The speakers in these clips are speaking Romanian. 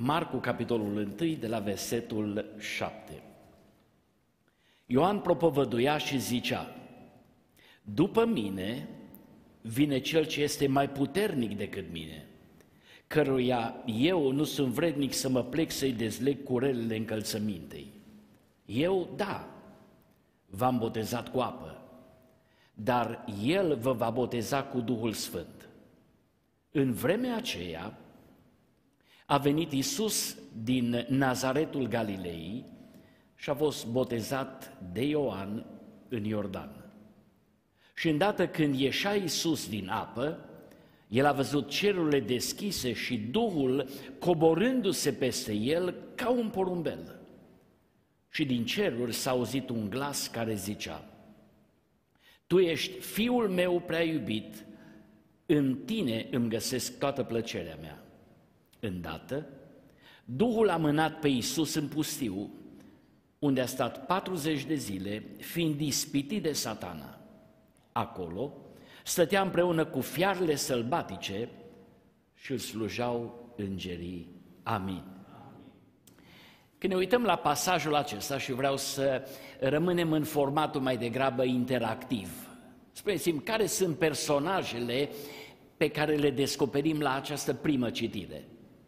Marcu, capitolul 1, de la versetul 7. Ioan propovăduia și zicea: după mine vine cel ce este mai puternic decât mine, căruia eu nu sunt vrednic să mă plec să-i dezleg curelele încălțămintei. Eu, da, v-am botezat cu apă, dar El vă va boteza cu Duhul Sfânt. În vremea aceea a venit Iisus din Nazaretul Galilei și a fost botezat de Ioan în Iordan. Și îndată când ieșea Iisus din apă, El a văzut cerurile deschise și Duhul coborându-se peste El ca un porumbel. Și din ceruri s-a auzit un glas care zicea: Tu ești Fiul meu prea iubit, în Tine îmi găsesc toată plăcerea mea. Îndată, Duhul a mânat pe Iisus în pustiu, unde a stat 40 de zile, fiind ispitit de Satana. Acolo stătea împreună cu fiarele sălbatice și îl slujau îngerii. Amin. Când ne uităm la pasajul acesta, și vreau să rămânem în formatul mai degrabă interactiv, spuneți-mi, care sunt personajele pe care le descoperim la această primă citire?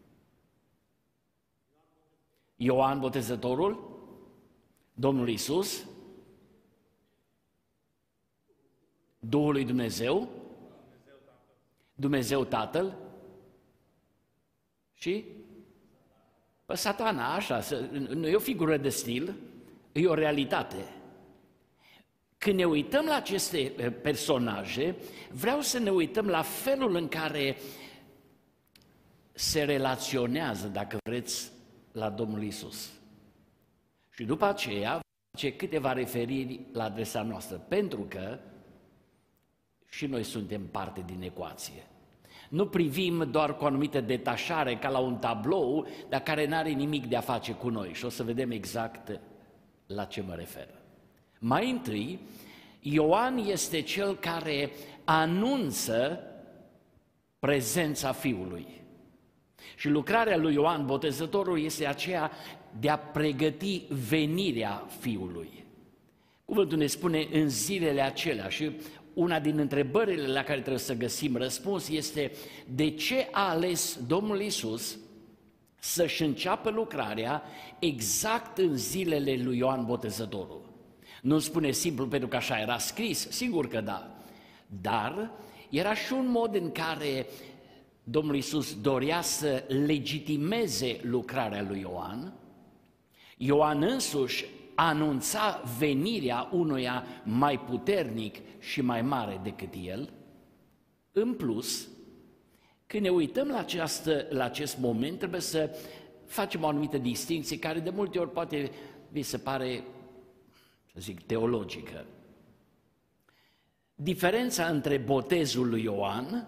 Ioan Botezătorul, Domnul Iisus, Duhul lui Dumnezeu, Dumnezeu Tatăl și Satana, așa, nu e o figură de stil, e o realitate. Când ne uităm la aceste personaje, vreau să ne uităm la felul în care se relaționează, dacă vreți, la Domnul Iisus. Și după aceea face câteva referiri la adresa noastră, pentru că și noi suntem parte din ecuație. Nu privim doar cu o anumită detașare, ca la un tablou, dar care nu are nimic de a face cu noi. Și o să vedem exact la ce mă refer. Mai întâi, Ioan este cel care anunță prezența Fiului. Și lucrarea lui Ioan Botezătorul este aceea de a pregăti venirea Fiului. Cuvântul ne spune în zilele acelea, și una din întrebările la care trebuie să găsim răspuns este: de ce a ales Domnul Iisus să-și înceapă lucrarea exact în zilele lui Ioan Botezătorul? Nu spune simplu pentru că așa era scris, sigur că da, dar era și un mod în care Domnul Iisus dorea să legitimeze lucrarea lui Ioan. Ioan însuși anunța venirea unuia mai puternic și mai mare decât el. În plus, când ne uităm la acest moment, trebuie să facem o anumită distinție care de multe ori poate vi se pare, să zic, teologică. Diferența între botezul lui Ioan,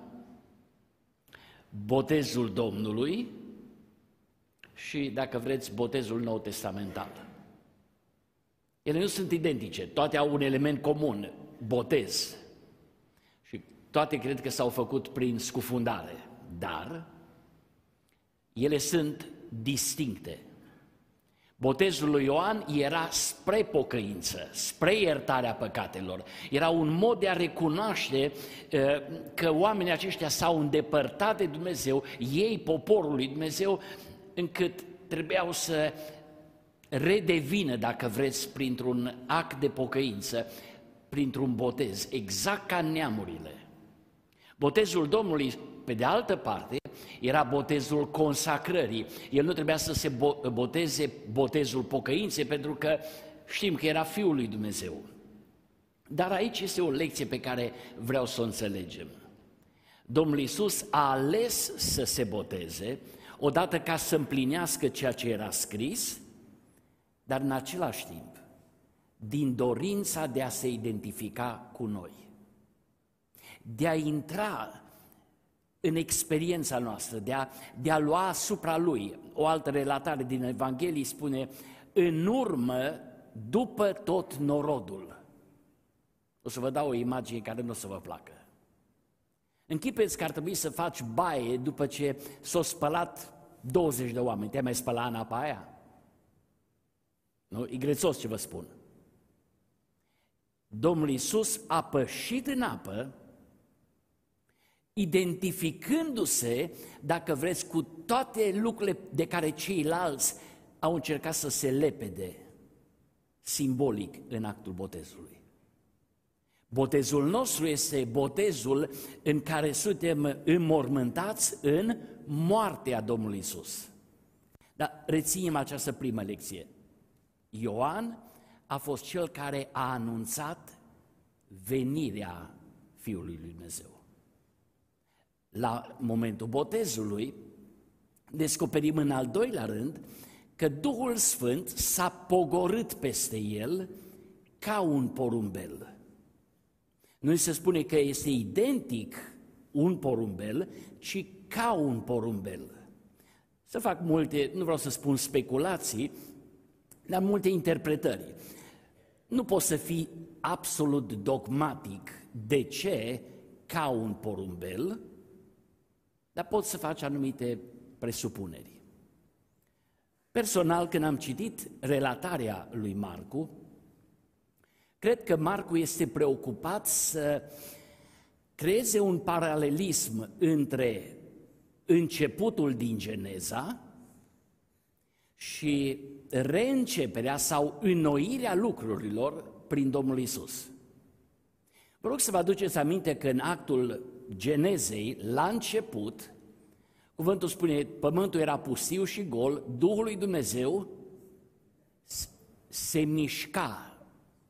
botezul Domnului și, dacă vreți, botezul nou testamental. Ele nu sunt identice, toate au un element comun, botez. Și toate cred că s-au făcut prin scufundare, dar ele sunt distincte. Botezul lui Ioan era spre pocăință, spre iertarea păcatelor. Era un mod de a recunoaște că oamenii aceștia s-au îndepărtat de Dumnezeu, ei, poporul lui Dumnezeu, încât trebuiau să redevină, dacă vreți, printr-un act de pocăință, printr-un botez, exact ca neamurile. Botezul Domnului, pe de altă parte, era botezul consacrării. El nu trebuia să se boteze botezul pocăinței, pentru că știm că era Fiul lui Dumnezeu. Dar aici este o lecție pe care vreau să o înțelegem. Domnul Iisus a ales să se boteze, odată ca să împlinească ceea ce era scris, dar în același timp, din dorința de a se identifica cu noi, de a intra în experiența noastră, de a lua asupra Lui. O altă relatare din Evanghelie spune: în urmă, după tot norodul. O să vă dau o imagine care nu o să vă placă. Închipuiți că ar trebui să faci baie după ce s-a spălat 20 de oameni, te-ai mai spălat în apa aia? Nu? E grețos ce vă spun. Domnul Iisus a pășit în apă, identificându-se, dacă vreți, cu toate lucrurile de care ceilalți au încercat să se lepede simbolic în actul botezului. Botezul nostru este botezul în care suntem înmormântați în moartea Domnului Iisus. Dar reținem această primă lecție. Ioan a fost cel care a anunțat venirea Fiului lui Dumnezeu. La momentul botezului, descoperim în al doilea rând că Duhul Sfânt s-a pogorât peste el ca un porumbel. Nu se spune că este identic un porumbel, ci ca un porumbel. Să fac multe, nu vreau să spun speculații, dar multe interpretări. Nu poți să fii absolut dogmatic de ce ca un porumbel, dar poți să faci anumite presupuneri. Personal, când am citit relatarea lui Marcu, cred că Marcu este preocupat să creeze un paralelism între începutul din Geneza și reînceperea sau înnoirea lucrurilor prin Domnul Iisus. Vă rog să vă aduceți aminte că în actul Genezei, la început, cuvântul spune, pământul era pustiu și gol, Duhul lui Dumnezeu se mișca.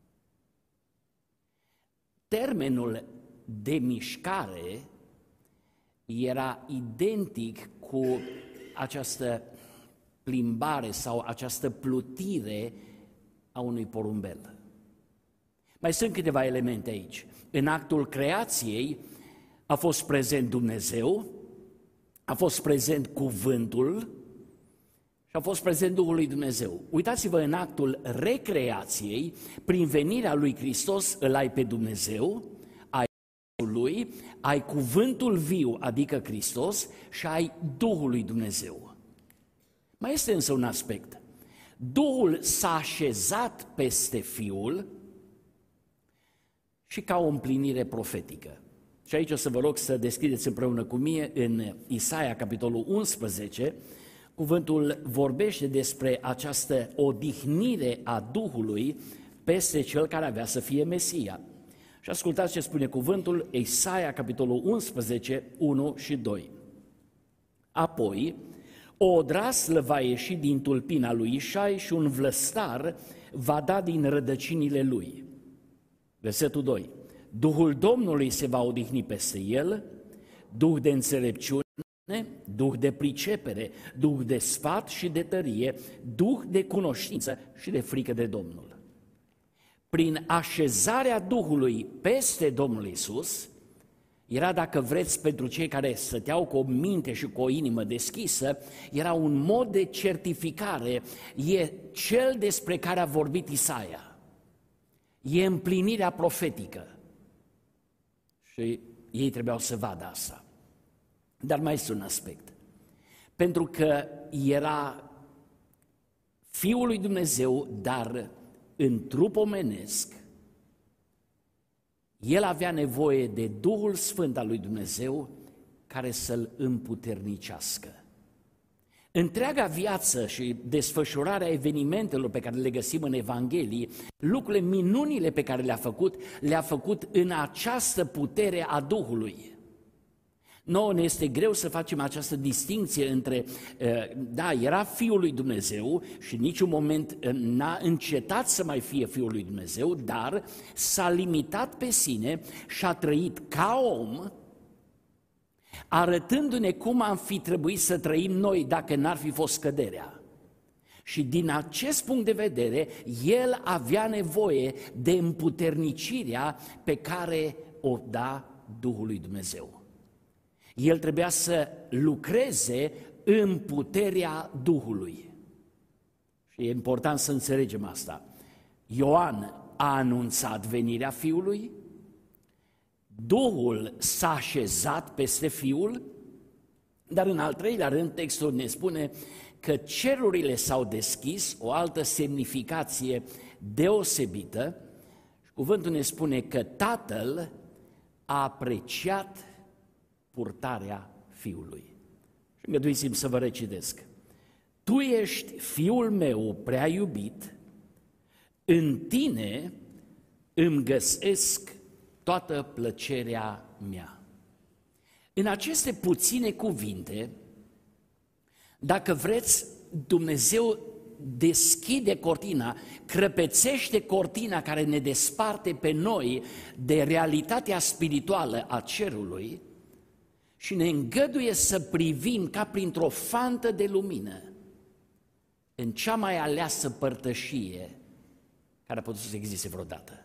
Termenul de mișcare era identic cu această plimbare sau această plutire a unui porumbel. Mai sunt câteva elemente aici. În actul creației a fost prezent Dumnezeu, a fost prezent cuvântul și a fost prezent Duhul lui Dumnezeu. Uitați-vă, în actul recreației, prin venirea lui Hristos îl ai pe Dumnezeu, ai lui, ai cuvântul viu, adică Hristos, și ai Duhul lui Dumnezeu. Mai este însă un aspect. Duhul s-a așezat peste Fiul și ca o împlinire profetică. Și aici o să vă rog să deschideți împreună cu mine în Isaia, capitolul 11, cuvântul vorbește despre această odihnire a Duhului peste cel care avea să fie Mesia. Și ascultați ce spune cuvântul, Isaia, capitolul 11, 1 și 2. Apoi, o odraslă va ieși din tulpina lui Ișai și un vlăstar va da din rădăcinile lui. Versetul 2. Duhul Domnului se va odihni peste el, duh de înțelepciune, duh de pricepere, duh de sfat și de tărie, duh de cunoștință și de frică de Domnul. Prin așezarea Duhului peste Domnul Iisus, era, dacă vreți, pentru cei care stăteau cu o minte și cu o inimă deschisă, era un mod de certificare, e cel despre care a vorbit Isaia. E împlinirea profetică. Și ei trebuiau să vadă asta. Dar mai este un aspect. Pentru că era Fiul lui Dumnezeu, dar în trup omenesc, el avea nevoie de Duhul Sfânt al lui Dumnezeu care să-l împuternicească. Întreaga viață și desfășurarea evenimentelor pe care le găsim în Evanghelie, lucrurile, minunile pe care le-a făcut în această putere a Duhului. Nouă ne este greu să facem această distinție între, da, era Fiul lui Dumnezeu și în niciun moment n-a încetat să mai fie Fiul lui Dumnezeu, dar s-a limitat pe sine și a trăit ca om, arătându-ne cum am fi trebuit să trăim noi dacă n-ar fi fost căderea. Și din acest punct de vedere, el avea nevoie de împuternicirea pe care o da Duhul lui Dumnezeu. El trebuia să lucreze în puterea Duhului. Și e important să înțelegem asta. Ioan a anunțat venirea Fiului, Duhul s-a așezat peste Fiul Dar în al treilea rând, textul ne spune că cerurile s-au deschis, o altă semnificație deosebită, și cuvântul ne spune că Tatăl a apreciat purtarea Fiului. Și îngăduiți-mi să vă recitesc. Tu ești Fiul meu prea iubit, în tine îmi găsesc toată plăcerea mea. În aceste puține cuvinte, dacă vreți, Dumnezeu deschide cortina, crăpețește cortina care ne desparte pe noi de realitatea spirituală a cerului și ne îngăduie să privim ca printr-o fantă de lumină în cea mai aleasă părtășie care a putut să existe vreodată.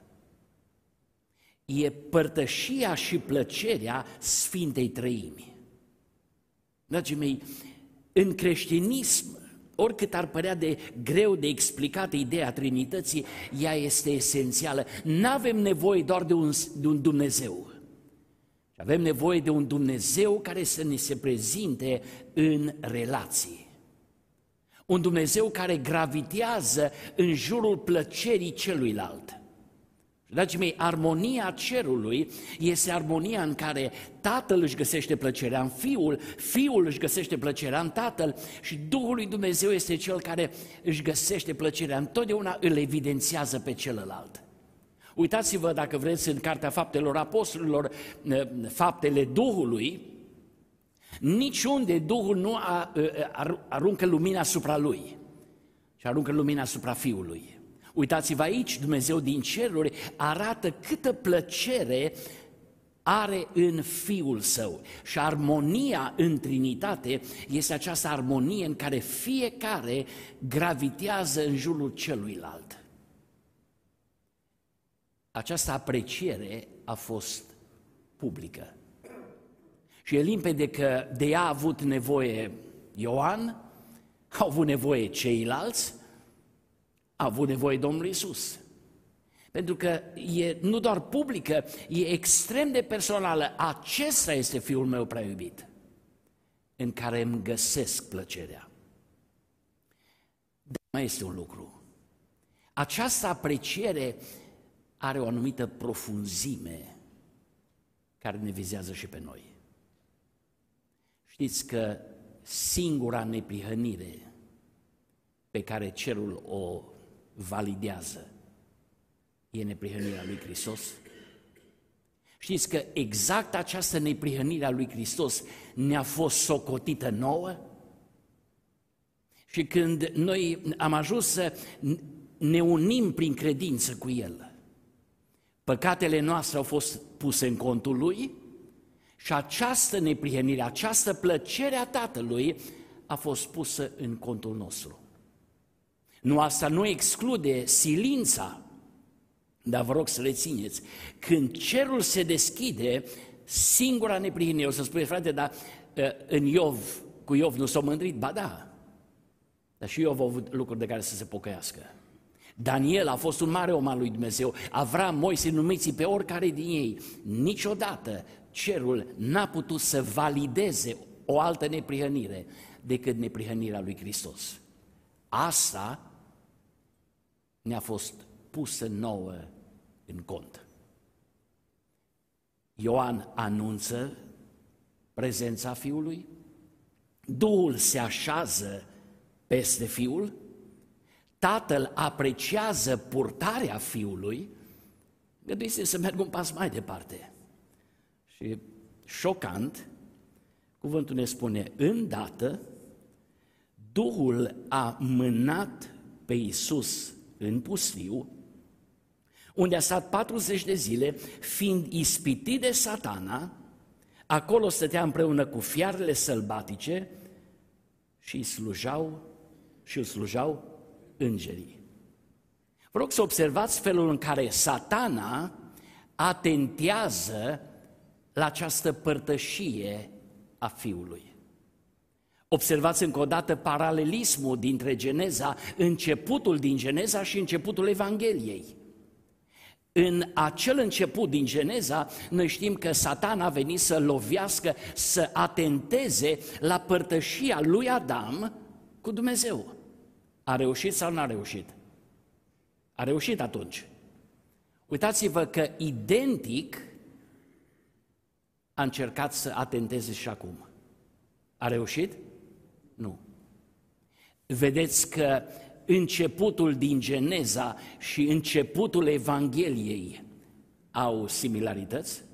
E părtășia și plăcerea Sfintei Trăimi. Dragii mei, în creștinism, oricât ar părea de greu de explicat ideea Trinității, ea este esențială. N-avem nevoie doar de un Dumnezeu. Avem nevoie de un Dumnezeu care să ne se prezinte în relații. Un Dumnezeu care gravitează în jurul plăcerii celuilalt. Dragii mei, armonia cerului este armonia în care Tatăl își găsește plăcerea în Fiul, Fiul își găsește plăcerea în Tatăl și Duhul lui Dumnezeu este Cel care își găsește plăcerea, întotdeauna îl evidențiază pe celălalt. Uitați-vă, dacă vreți, în Cartea Faptelor Apostolilor, Faptele Duhului, niciunde Duhul nu aruncă lumina asupra Lui, ci aruncă lumina asupra Fiului. Uitați-vă aici, Dumnezeu din ceruri arată câtă plăcere are în Fiul Său. Și armonia în Trinitate este această armonie în care fiecare gravitează în jurul celuilalt. Această apreciere a fost publică. Și e limpede că de ea a avut nevoie Ioan, au avut nevoie ceilalți, a avut nevoie Domnul Iisus. Pentru că e nu doar publică, e extrem de personală. Acesta este Fiul meu prea iubit, în care îmi găsesc plăcerea. Dar mai este un lucru. Această apreciere are o anumită profunzime care ne vizează și pe noi. Știți că singura neprihănire pe care cerul o validează e neprihănirea lui Hristos? Știți că exact această neprihănire a lui Hristos ne-a fost socotită nouă? Și când noi am ajuns să ne unim prin credință cu El, păcatele noastre au fost puse în contul Lui și această neprihănire, această plăcere a Tatălui a fost pusă în contul nostru. Nu, asta nu exclude silința, dar vă rog să le țineți. Când cerul se deschide, singura neprihănire, o să spuneți, frate, dar în Iov, cu Iov nu s-a mândrit? Ba da, dar și Iov a avut lucruri de care să se pocăiască. Daniel a fost un mare om al lui Dumnezeu, Avram, Moise, numiți pe oricare din ei. Niciodată cerul n-a putut să valideze o altă neprihănire decât neprihănirea lui Hristos. Asta ne-a fost pusă nouă în cont. Ioan anunță prezența Fiului, Duhul se așează peste Fiul, Tatăl apreciază purtarea Fiului. Gândiți-vă să merg un pas mai departe. Și șocant, cuvântul ne spune, îndată Duhul a mânat pe Iisus în pustiu, unde a stat 40 de zile, fiind ispitit de Satana. Acolo stătea împreună cu fiarele sălbatice și îl slujau îngerii. Vă rog să observați felul în care Satana atentează la această părtășie a Fiului. Observați încă o dată paralelismul dintre Geneza, începutul din Geneza și începutul Evangheliei. În acel început din Geneza, noi știm că Satan a venit să lovească, să atenteze la părtășia lui Adam cu Dumnezeu. A reușit sau n-a reușit? A reușit atunci. Uitați-vă că identic a încercat să atenteze și acum. A reușit? Nu. Vedeți că începutul din Geneza și începutul Evangheliei au similarități?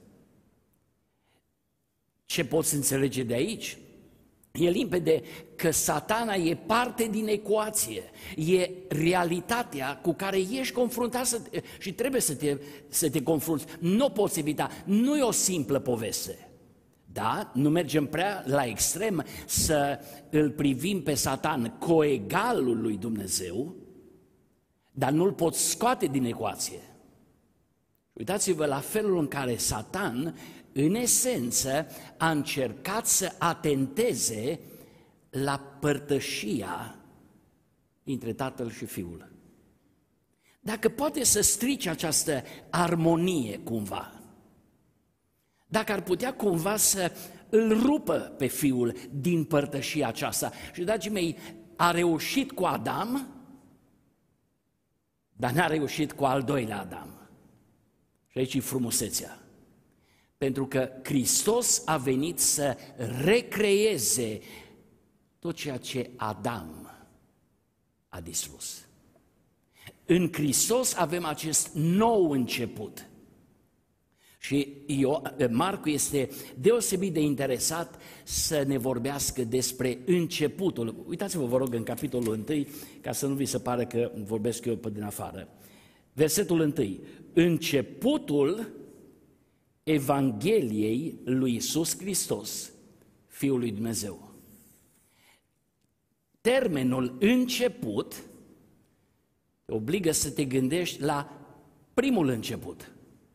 Ce poți înțelege de aici? E limpede că Satana e parte din ecuație, e realitatea cu care ești confruntat și trebuie să te confrunți. Nu poți evita, nu e o simplă poveste. Da, nu mergem prea la extrem să îl privim pe Satan coegalul lui Dumnezeu, dar nu-l poți scoate din ecuație. Uitați-vă la felul în care Satan, în esență, a încercat să atenteze la părtășia dintre Tatăl și Fiul. Dacă poate să strice această armonie cumva, dacă ar putea cumva să îl rupă pe Fiul din părtășia aceasta. Și, dragii mei, a reușit cu Adam, dar n-a reușit cu al doilea Adam. Și aici e frumusețea. Pentru că Hristos a venit să recreeze tot ceea ce Adam a distrus. În Hristos avem acest nou început. Și Marcu este deosebit de interesat să ne vorbească despre începutul. Uitați-vă, vă rog, în capitolul 1, ca să nu vi se pare că vorbesc eu pe din afară. Versetul 1. Începutul Evangheliei lui Iisus Hristos, Fiul lui Dumnezeu. Termenul început te obligă să te gândești la primul început.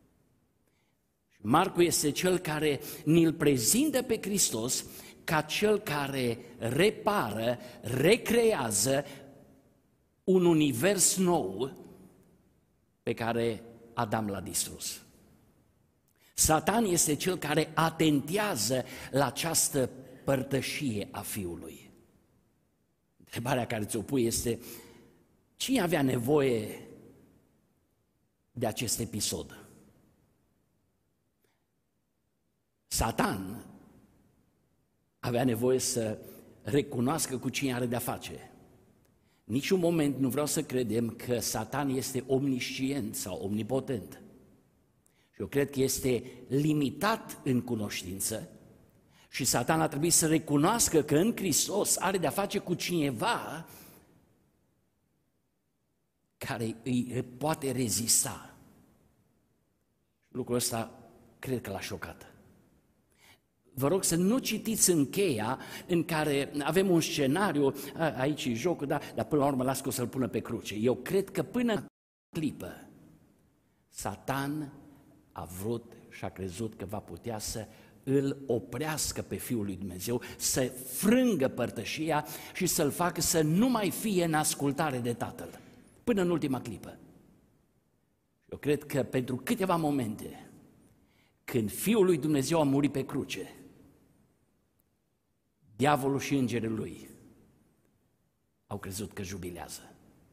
Marcu este cel care ni-l prezintă pe Hristos ca cel care repară, recrează un univers nou pe care Adam l-a distrus. Satan este cel care atentează la această părtășie a Fiului. Întrebarea care ți-o pui este: cine avea nevoie de acest episod? Satan avea nevoie să recunoască cu cine are de-a face. Niciun moment nu vreau să credem că Satan este omniscient sau omnipotent. Și eu cred că este limitat în cunoștință și Satan a trebuit să recunoască că în Hristos are de-a face cu cineva care îi poate rezista. Lucrul ăsta cred că l-a șocat. Vă rog să nu citiți încheia în care avem un scenariu, aici e jocul, dar până la urmă las că o să-l pună pe cruce. Eu cred că până în clipă Satan a vrut și a crezut că va putea să îl oprească pe Fiul lui Dumnezeu, să frângă părtășia și să-l facă să nu mai fie în ascultare de Tatăl, până în ultima clipă. Eu cred că pentru câteva momente, când Fiul lui Dumnezeu a murit pe cruce, diavolul și îngerii lui au crezut că jubilează.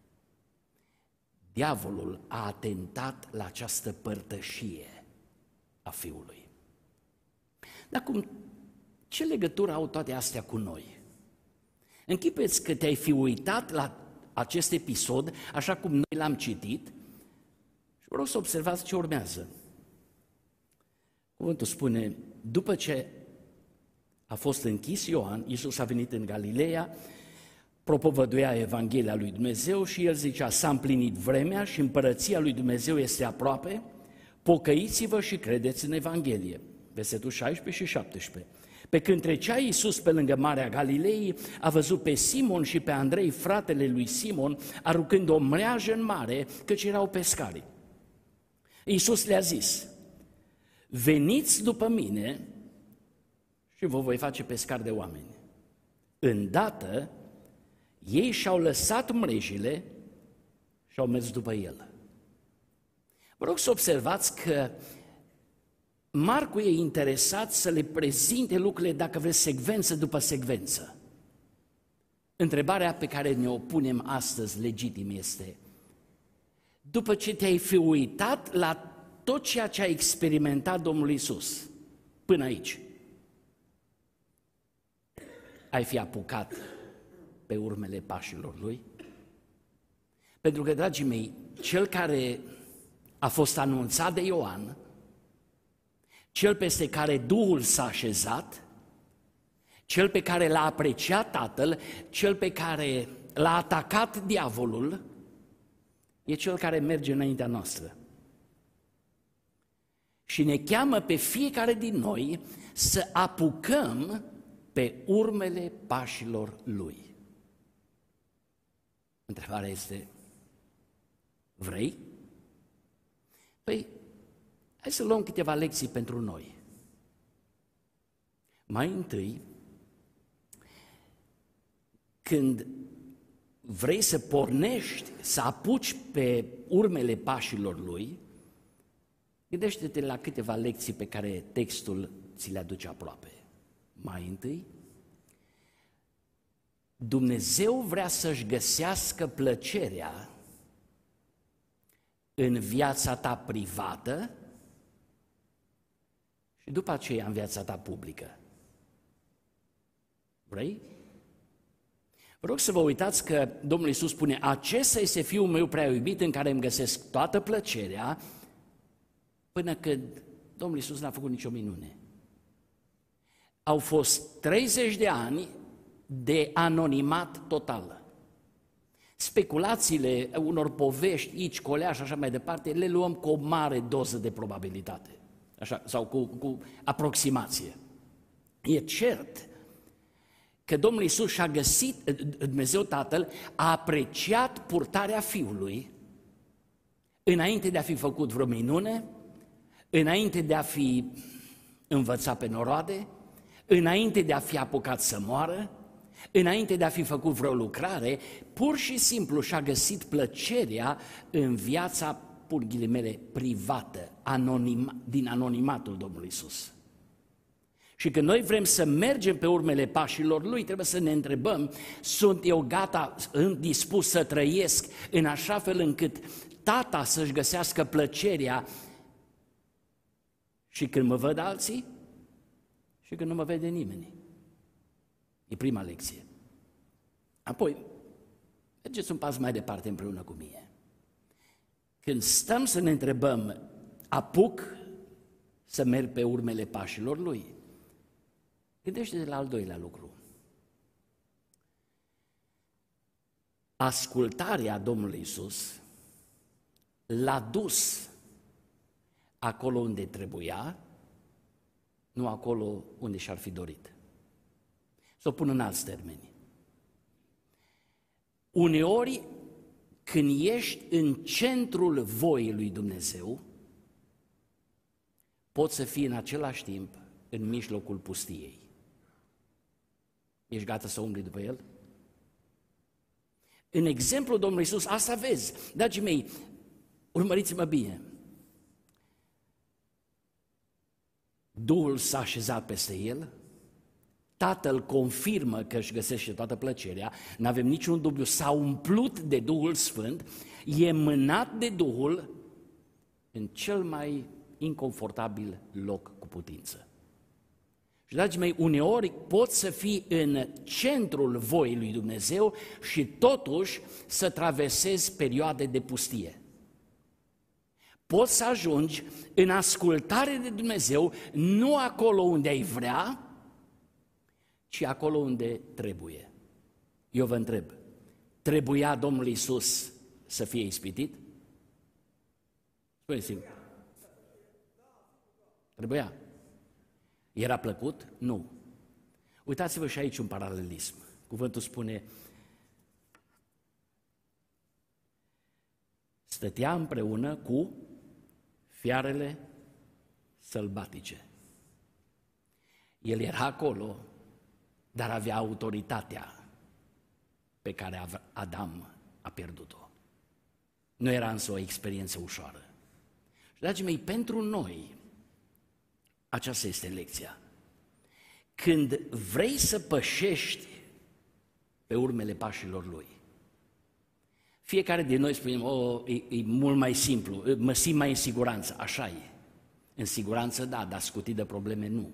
Diavolul a atentat la această părtășie a Fiului. Dar ce legătură au toate astea cu noi? Închipuieți că te-ai fi uitat la acest episod, așa cum noi l-am citit, și vreau să observați ce urmează. Cuvântul spune: după ce a fost închis Ioan, Iisus a venit în Galileea, propovăduia Evanghelia lui Dumnezeu și el zicea: s-a împlinit vremea și împărăția lui Dumnezeu este aproape, pocăiți-vă și credeți în Evanghelie. Versetul 16 și 17. Pe când trecea Iisus pe lângă Marea Galilei, a văzut pe Simon și pe Andrei, fratele lui Simon, aruncând o mreajă în mare, căci erau pescari. Iisus le-a zis: veniți după mine și vă voi face pescari de oameni. Îndată, ei și-au lăsat mrejile și au mers după el. Vă rog să observați că Marcu e interesat să le prezinte lucrurile, dacă vreți, secvență după secvență. Întrebarea pe care ne-o punem astăzi, legitim, este: după ce te-ai fi uitat la tot ceea ce a experimentat Domnul Iisus până aici, ai fi apucat pe urmele pașilor Lui? Pentru că, dragii mei, cel care a fost anunțat de Ioan, cel peste care Duhul s-a așezat, cel pe care l-a apreciat Tatăl, cel pe care l-a atacat diavolul, e cel care merge înaintea noastră. Și ne cheamă pe fiecare din noi să apucăm pe urmele pașilor Lui. Întrebarea este: vrei? Păi, hai să luăm câteva lecții pentru noi. Mai întâi, când vrei să pornești, să apuci pe urmele pașilor Lui, gândește-te la câteva lecții pe care textul ți le aduce aproape. Mai întâi, Dumnezeu vrea să-și găsească plăcerea în viața ta privată și după aceea în viața ta publică. Vrei? Vă rog să vă uitați că Domnul Iisus spune: acesta este Fiul meu prea iubit, în care îmi găsesc toată plăcerea, până când Domnul Iisus n-a făcut nicio minune. Au fost 30 de ani de anonimat total. Speculațiile unor povești, aici, colea și așa mai departe, le luăm cu o mare doză de probabilitate, așa, sau cu aproximație. E cert că Domnul Iisus și-a găsit, Dumnezeu Tatăl a apreciat purtarea Fiului înainte de a fi făcut vreo minune, înainte de a fi învățat pe noroade, înainte de a fi apucat să moară, înainte de a fi făcut vreo lucrare, pur și simplu și-a găsit plăcerea în viața, pur ghilimele, privată, din anonimatul Domnului Iisus. Și când noi vrem să mergem pe urmele pașilor Lui, trebuie să ne întrebăm: sunt eu gata, dispus să trăiesc în așa fel încât Tata să-și găsească plăcerea și când mă văd alții și când nu mă vede nimeni? E prima lecție. Apoi, mergeți un pas mai departe împreună cu mine. Când stăm să ne întrebăm: apuc să merg pe urmele pașilor Lui? Gândește-te la al doilea lucru. Ascultarea Domnului Iisus l-a dus acolo unde trebuia, nu acolo unde și-ar fi dorit. Să o pun în alți termeni. Uneori, când ești în centrul voii lui Dumnezeu, poți să fii în același timp în mijlocul pustiei. Ești gata să umbli după El? În exemplul Domnului Iisus, asta vezi. Dragii mei, urmăriți-mă bine. Duhul s-a așezat peste El, Tatăl confirmă că își găsește toată plăcerea, n-avem niciun dubiu, s-a umplut de Duhul Sfânt, e mânat de Duhul în cel mai inconfortabil loc cu putință. Și, dragii mei, uneori poți să fii în centrul voii lui Dumnezeu și totuși să traversezi perioade de pustie. Poți să ajungi în ascultare de Dumnezeu, nu acolo unde ai vrea, ci acolo unde trebuie. Eu vă întreb, trebuia Domnul Iisus să fie ispitit? Spuneți-mi. Trebuia. Era plăcut? Nu. Uitați-vă și aici un paralelism. Cuvântul spune: stătea împreună cu fiarele sălbatice. El era acolo, dar avea autoritatea pe care Adam a pierdut-o. Nu era însă o experiență ușoară. Și, dragii mei, pentru noi, aceasta este lecția. Când vrei să pășești pe urmele pașilor Lui, fiecare din noi spunem, e mult mai simplu, mă simt mai în siguranță. Așa e. În siguranță, da, dar scutit de probleme, nu.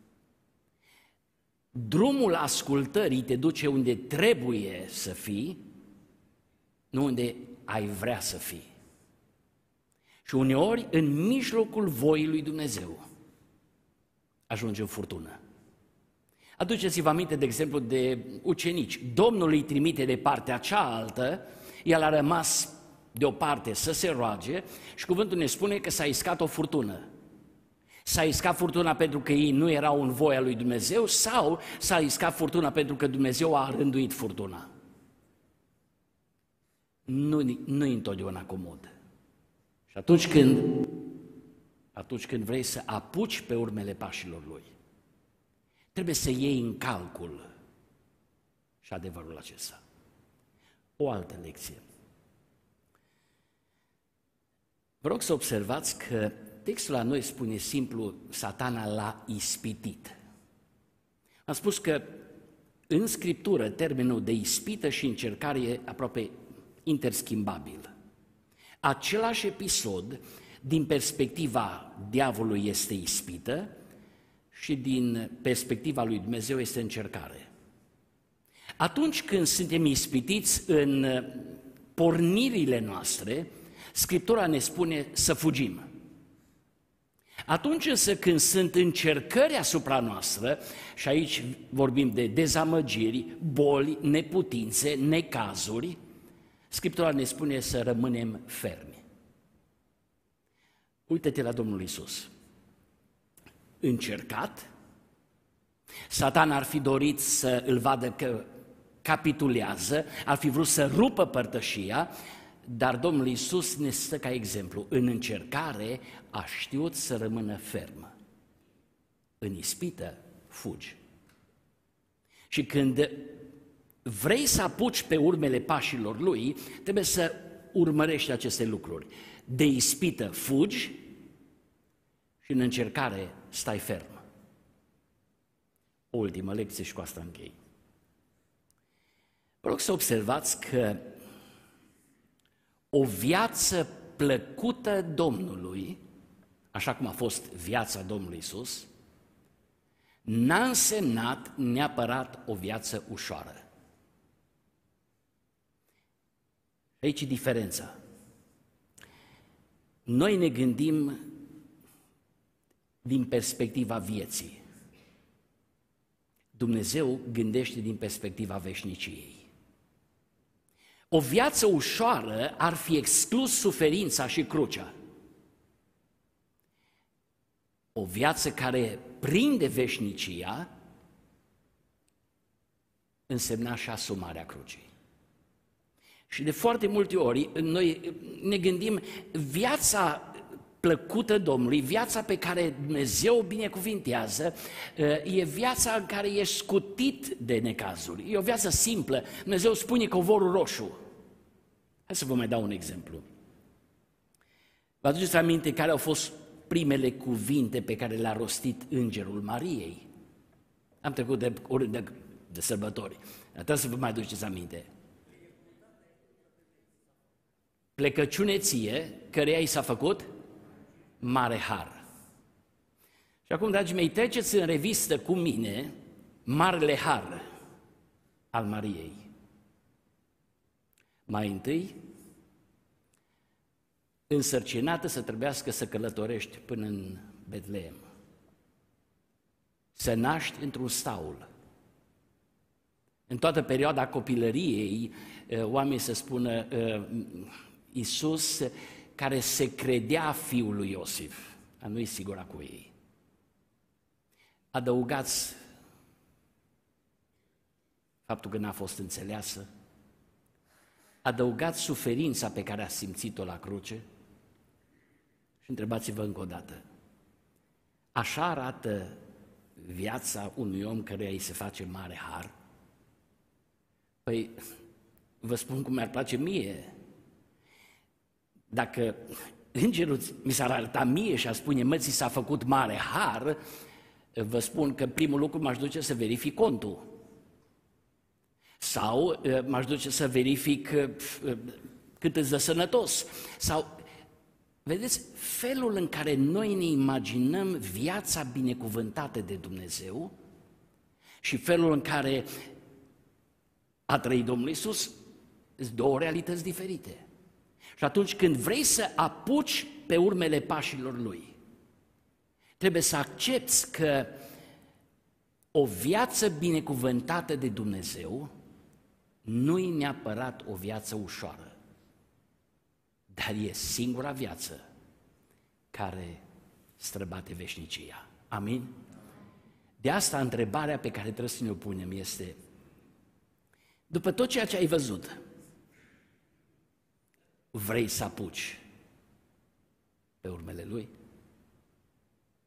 Drumul ascultării te duce unde trebuie să fii, nu unde ai vrea să fii. Și uneori, în mijlocul voii lui Dumnezeu, ajunge în furtună. Aduceți-vă aminte, de exemplu, de ucenici. Domnul îi trimite de partea cealaltă, el a rămas deoparte să se roage și cuvântul ne spune că s-a iscat o furtună. S-a iscat furtuna pentru că ei nu erau în voia lui Dumnezeu sau s-a iscat furtuna pentru că Dumnezeu a rânduit furtuna? Nu-i întotdeauna comod. Și atunci când vrei să apuci pe urmele pașilor Lui, trebuie să iei în calcul și adevărul acesta. O altă lecție. Vă rog să observați că textul la noi spune simplu, Satana l-a ispitit. Am spus că în Scriptură termenul de ispită și încercare e aproape interschimbabil. Același episod, din perspectiva diavolului, este ispită și din perspectiva lui Dumnezeu este încercare. Atunci când suntem ispitiți în pornirile noastre, Scriptura ne spune să fugim. Atunci însă când sunt încercări asupra noastră, și aici vorbim de dezamăgiri, boli, neputințe, necazuri, Scriptura ne spune să rămânem fermi. Uită-te la Domnul Iisus. Încercat, Satan ar fi dorit să îl vadă că capitulează, ar fi vrut să rupă părtășia, dar Domnul Iisus ne stă ca exemplu. În încercare a știut să rămână ferm. În ispită fugi. Și când vrei să apuci pe urmele pașilor Lui, trebuie să urmărești aceste lucruri. De ispită fugi și în încercare stai ferm. O ultimă lecție și cu asta închei. Vă rog să observați că o viață plăcută Domnului, așa cum a fost viața Domnului Iisus, n-a însemnat neapărat o viață ușoară. Aici e diferența. Noi ne gândim din perspectiva vieții. Dumnezeu gândește din perspectiva veșniciei. O viață ușoară ar fi exclus suferința și crucea. O viață care prinde veșnicia însemna și asumarea crucii. Și de foarte multe ori noi ne gândim viața plăcută Domnului, viața pe care Dumnezeu o binecuvintează, e viața în care ești scutit de necazuri. E o viață simplă. Dumnezeu spune covorul roșu. Hai să vă mai dau un exemplu. Vă aduceți aminte care au fost primele cuvinte pe care le-a rostit îngerul Mariei? Am trecut de sărbători, dar trebuie să vă mai aduceți aminte. Plecăciune ție, căreia i s-a făcut mare har. Și acum, dragii mei, treceți în revistă cu mine marele har al Mariei. Mai întâi, însărcinată să trebuiască să călătorești până în Betleem, să naști într-un staul. În toată perioada copilăriei, oamenii să spună Iisus, care se credea fiul lui Iosif, a nu-i sigura cu ei. Adăugați faptul că n-a fost înțeleasă, adăugați suferința pe care a simțit-o la cruce și întrebați-vă încă o dată, așa arată viața unui om căruia îi se face mare har? Păi, vă spun cum mi-ar place mie. Dacă îngerul mi s-ar arăta mie și a spune, mă, ți s-a făcut mare har, vă spun că primul lucru m-aș duce să verific contul. Sau m-aș duce să verific cât îți dă sănătos. Sau, vedeți, felul în care noi ne imaginăm viața binecuvântată de Dumnezeu și felul în care a trăit Domnul Iisus, sunt două realități diferite. Și atunci când vrei să apuci pe urmele pașilor Lui, trebuie să accepți că o viață binecuvântată de Dumnezeu nu-i neapărat o viață ușoară, dar e singura viață care străbate veșnicia. Amin? De asta întrebarea pe care trebuie să ne o punem este, după tot ceea ce ai văzut, vrei să apuci pe urmele Lui?